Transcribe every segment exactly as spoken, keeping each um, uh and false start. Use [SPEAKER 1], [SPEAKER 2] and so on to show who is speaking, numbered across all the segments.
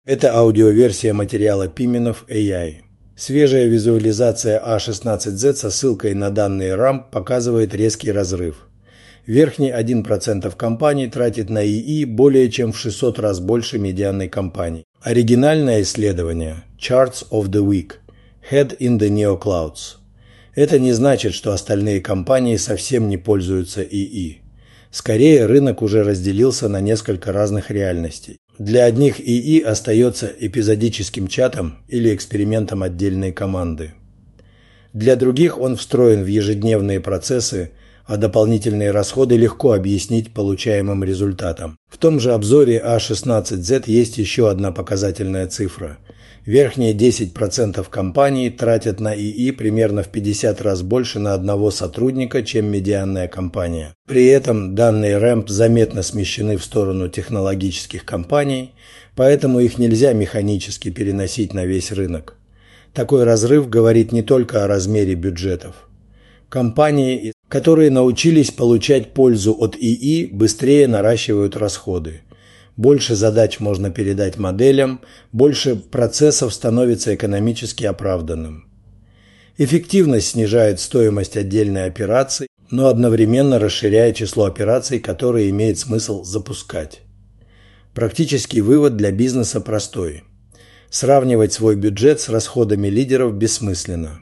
[SPEAKER 1] Это аудиоверсия материала Пименов эй ай. Свежая визуализация а шестнадцать зет со ссылкой на данные рамп показывает резкий разрыв. Верхний один процент компаний тратит на ИИ более чем в шестьсот раз больше медианной компании. Оригинальное исследование Charts of the Week Head in the Neoclouds. Это не значит, что остальные компании совсем не пользуются ИИ. Скорее, рынок уже разделился на несколько разных реальностей. Для одних ИИ остается эпизодическим чатом или экспериментом отдельной команды. Для других он встроен в ежедневные процессы, а дополнительные расходы легко объяснить получаемым результатом. В том же обзоре а шестнадцать зет есть еще одна показательная цифра. Верхние десять процентов компаний тратят на ИИ примерно в пятьдесят раз больше на одного сотрудника, чем медианная компания. При этом данные рэмп заметно смещены в сторону технологических компаний, поэтому их нельзя механически переносить на весь рынок. Такой разрыв говорит не только о размере бюджетов. Компании, которые научились получать пользу от ИИ, быстрее наращивают расходы. Больше задач можно передать моделям, больше процессов становится экономически оправданным. Эффективность снижает стоимость отдельной операции, но одновременно расширяет число операций, которые имеет смысл запускать. Практический вывод для бизнеса простой. Сравнивать свой бюджет с расходами лидеров бессмысленно.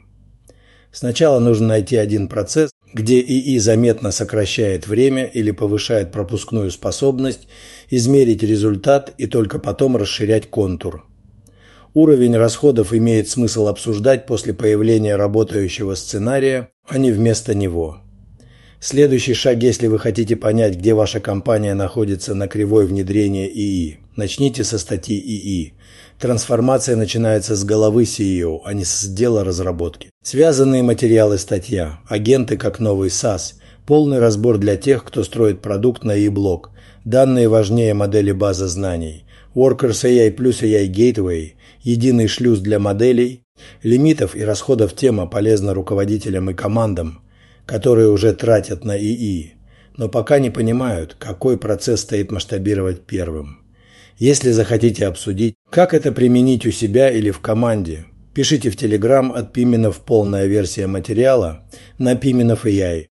[SPEAKER 1] Сначала нужно найти один процесс, где ИИ заметно сокращает время или повышает пропускную способность, измерить результат и только потом расширять контур. Уровень расходов имеет смысл обсуждать после появления работающего сценария, а не вместо него. Следующий шаг, если вы хотите понять, где ваша компания находится на кривой внедрения ИИ. Начните со статьи ИИ. Трансформация начинается с головы си и о, а не с дела разработки. Связанные материалы статья, агенты как новый сас, полный разбор для тех, кто строит продукт на и-блок, данные важнее модели базы знаний, Workers эй ай плюс эй ай Gateway, единый шлюз для моделей, лимитов и расходов тема полезна руководителям и командам, которые уже тратят на ИИ, но пока не понимают, какой процесс стоит масштабировать первым. Если захотите обсудить, как это применить у себя или в команде, пишите в Telegram от Пименов полная версия материала на Пименов эй ай.